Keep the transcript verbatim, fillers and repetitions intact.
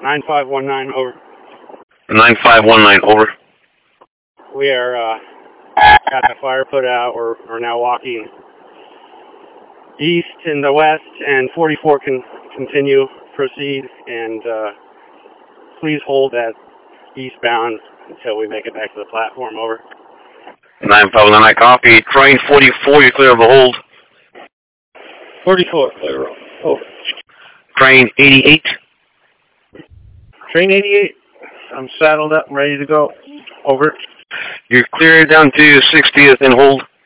nine five one nine, over. nine five one nine, over. We are, uh, got the fire put out. We're, we're now walking east and the west, and forty-four can continue, proceed, and uh, please hold that eastbound until we make it back to the platform, over. nine five one nine, copy. Train forty-four, you're clear of the hold. forty-four, clear, over. Train eighty-eight. Train eighty-eight, I'm saddled up and ready to go, over. You're clear down to sixtieth and hold.